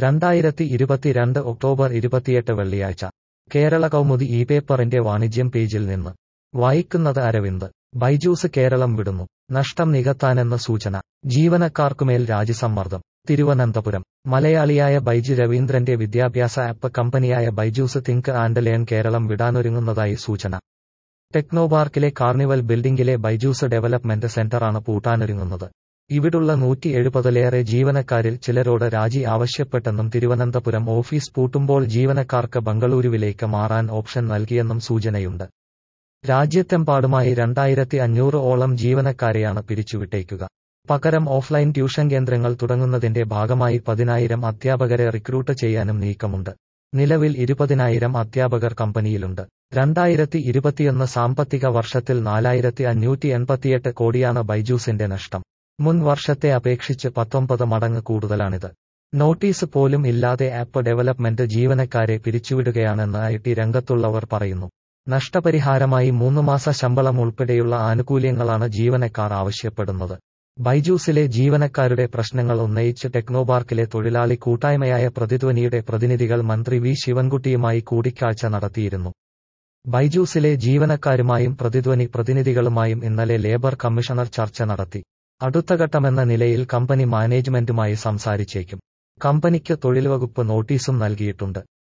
2022 October 28 വെള്ളിയാഴ്ച കേരള കൗമുദി ഈ പേപ്പറിന്റെ വാണിജ്യം പേജിൽ നിന്ന് വായിക്കുന്നത് അരവിന്ദ്. ബൈജൂസ് കേരളം വിടുന്നു, നഷ്ടം നികത്താനെന്ന് സൂചന. ജീവനക്കാർക്കുമേൽ രാജിസമ്മർദ്ദം. തിരുവനന്തപുരം. മലയാളിയായ ബൈജു രവീന്ദ്രന്റെ വിദ്യാഭ്യാസ ആപ്പ് കമ്പനിയായ Byju's think and learn Keralam വിടാനൊരുങ്ങുന്നതായി സൂചന. ടെക്നോപാർക്കിലെ കാർണിവൽ ബിൽഡിംഗിലെ ബൈജൂസ് ഡെവലപ്മെന്റ് സെന്ററാണ് പൂട്ടാനൊരുങ്ങുന്നത്. ഇവിടുള്ള 170-ലേറെ ജീവനക്കാരിൽ ചിലരോട് രാജി ആവശ്യപ്പെട്ടെന്നും തിരുവനന്തപുരം ഓഫീസ് പൂട്ടുമ്പോൾ ജീവനക്കാർക്ക് ബംഗളൂരുവിലേക്ക് മാറാൻ ഓപ്ഷൻ നൽകിയെന്നും സൂചനയുണ്ട്. രാജ്യത്തെമ്പാടുമായി 2500-ഓളം ജീവനക്കാരെയാണ് പിരിച്ചുവിട്ടേക്കുക. പകരം ഓഫ്ലൈൻ ട്യൂഷൻ കേന്ദ്രങ്ങൾ തുടങ്ങുന്നതിന്റെ ഭാഗമായി 10,000 അധ്യാപകരെ റിക്രൂട്ട് ചെയ്യാനും നീക്കമുണ്ട്. നിലവിൽ 20,000 അധ്യാപകർ കമ്പനിയിലുണ്ട്. 2021 സാമ്പത്തിക വർഷത്തിൽ 4,588 കോടിയാണ് ബൈജൂസിന്റെ നഷ്ടം. മുൻ വർഷത്തെ അപേക്ഷിച്ച് 19 മടങ്ങ് കൂടുതലാണിത്. നോട്ടീസ് പോലും ഇല്ലാതെ ആപ്പ് ഡെവലപ്മെന്റ് ജീവനക്കാരെ പിരിച്ചുവിടുകയാണെന്ന് IT രംഗത്തുള്ളവർ പറയുന്നു. നഷ്ടപരിഹാരമായി 3 മാസ ശമ്പളം ഉൾപ്പെടെയുള്ള ആനുകൂല്യങ്ങളാണ് ജീവനക്കാർ ആവശ്യപ്പെടുന്നത്. ബൈജൂസിലെ ജീവനക്കാരുടെ പ്രശ്നങ്ങൾ ഉന്നയിച്ച് ടെക്നോപാർക്കിലെ തൊഴിലാളി കൂട്ടായ്മയായ പ്രതിധ്വനിയുടെ പ്രതിനിധികൾ മന്ത്രി വി ശിവൻകുട്ടിയുമായി കൂടിക്കാഴ്ച നടത്തിയിരുന്നു. ബൈജൂസിലെ ജീവനക്കാരുമായും പ്രതിധ്വനി പ്രതിനിധികളുമായും ഇന്നലെ ലേബർ കമ്മീഷണർ ചർച്ച നടത്തി. അടുത്തഘട്ടമെന്ന നിലയിൽ കമ്പനി മാനേജ്മെന്റുമായി സംസാരിച്ചേക്കും. കമ്പനിക്ക് തൊഴിൽ വകുപ്പ് നോട്ടീസും നൽകിയിട്ടുണ്ട്.